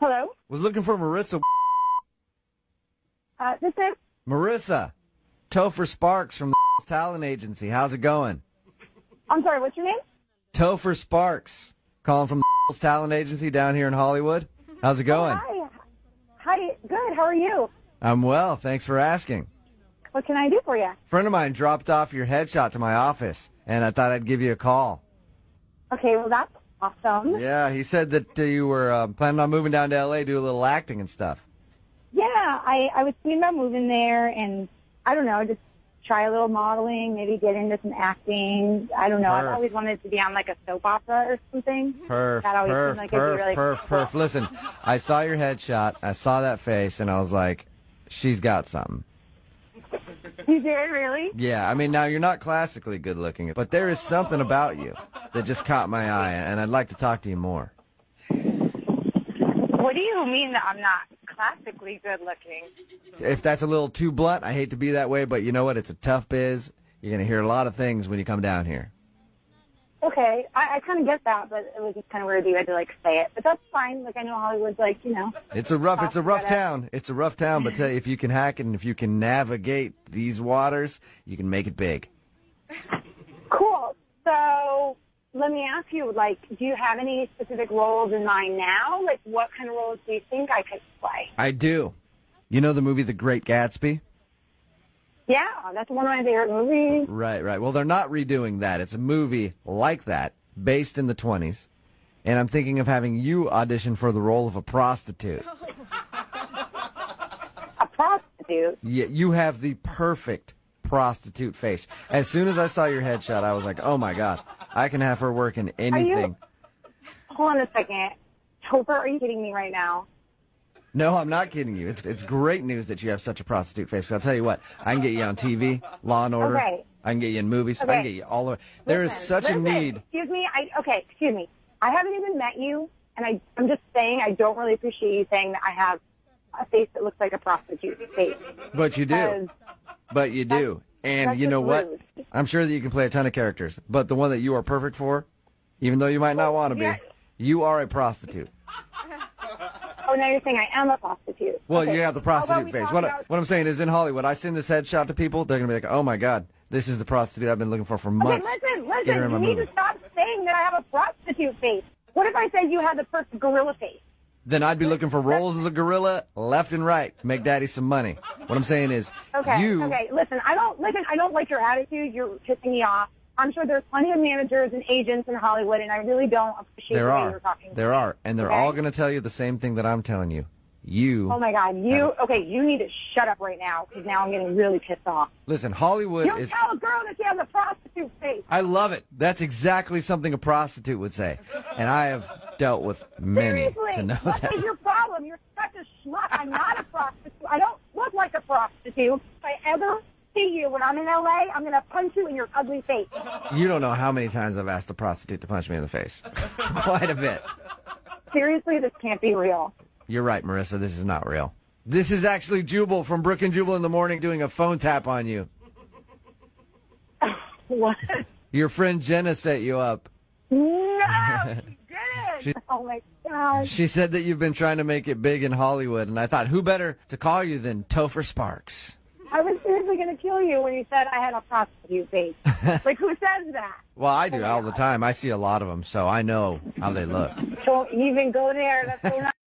Hello? Was looking for Marissa. This is... Marissa, Topher Sparks from the Talent Agency. How's it going? I'm sorry, what's your name? Topher Sparks, calling from the Talent Agency down here in Hollywood. How's it going? Hi. Hi, good. How are you? I'm well, thanks for asking. What can I do for you? A friend of mine dropped off your headshot to my office, and I thought I'd give you a call. Okay, well, that's awesome. Yeah, he said that you were planning on moving down to L.A., do a little acting and stuff. Yeah, I was thinking about moving there, and I don't know, just try a little modeling, maybe get into some acting. I don't know. I've always wanted to be on like a soap opera or something. Perf. Listen, I saw your headshot, I saw that face, and I was like, she's got something. You did, really? Yeah, I mean, now you're not classically good looking, but there is something about you that just caught my eye, and I'd like to talk to you more. What do you mean that I'm not classically good looking? If that's a little too blunt, I hate to be that way, but you know what? It's a tough biz. You're going to hear a lot of things when you come down here. Okay, I kind of get that, but it was just kind of weird you had to, like, say it. But that's fine. Like, I know Hollywood's, like, you know. It's a rough town. It's a rough town, but if you can hack it and if you can navigate these waters, you can make it big. Cool. So let me ask you, like, do you have any specific roles in mind now? Like, what kind of roles do you think I could play? I do. You know the movie The Great Gatsby? Yeah, that's one of my favorite movies. Right. Well, they're not redoing that. It's a movie like that, based in the 20s. And I'm thinking of having you audition for the role of a prostitute. A prostitute? Yeah, you have the perfect prostitute face. As soon as I saw your headshot, I was like, oh, my God, I can have her work in anything. Hold on a second. Topher, are you kidding me right now? No, I'm not kidding you. It's great news that you have such a prostitute face. 'Cause I'll tell you what, I can get you on TV, Law and Order. Okay. I can get you in movies. Okay. I can get you all over. There is such a need. Excuse me. Excuse me. I haven't even met you, and I'm just saying I don't really appreciate you saying that I have a face that looks like a prostitute's face. But you do. But you do. And you know what? Rude. I'm sure that you can play a ton of characters. But the one that you are perfect for, even though you might not want to be, you are a prostitute. Oh, now you're saying I am a prostitute. Well, okay. You have the prostitute face. What I'm saying is in Hollywood, I send this headshot to people, they're going to be like, oh, my God, this is the prostitute I've been looking for months. Okay, listen, you need to stop saying that I have a prostitute face. What if I said you had the perfect gorilla face? Then I'd be looking for roles as a gorilla left and right to make daddy some money. What I'm saying is Okay, listen, I don't like your attitude. You're pissing me off. I'm sure there's plenty of managers and agents in Hollywood, and I really don't appreciate the way you're talking. There are, and they're all going to tell you the same thing that I'm telling you. Oh my God, you need to shut up right now, because now I'm getting really pissed off. Listen, Hollywood Don't tell a girl that she has a prostitute face. I love it. That's exactly something a prostitute would say, and I have dealt with many to know that. What is your problem? You're such a schmuck. I'm not a prostitute. I don't look like a prostitute. If I ever see you when I'm in L.A., I'm going to punch you in your ugly face. You don't know how many times I've asked a prostitute to punch me in the face. Quite a bit. Seriously, this can't be real. You're right, Marissa. This is not real. This is actually Jubal from Brook and Jubal in the Morning doing a phone tap on you. What? Your friend Jenna set you up. No, she didn't. Oh, my God. She said that you've been trying to make it big in Hollywood, and I thought, who better to call you than Topher Sparks? I was seriously going to kill you when you said I had a prostitute face. Like, who says that? Well, I do all the time. I see a lot of them, so I know how they look. Don't even go there. That's so nice.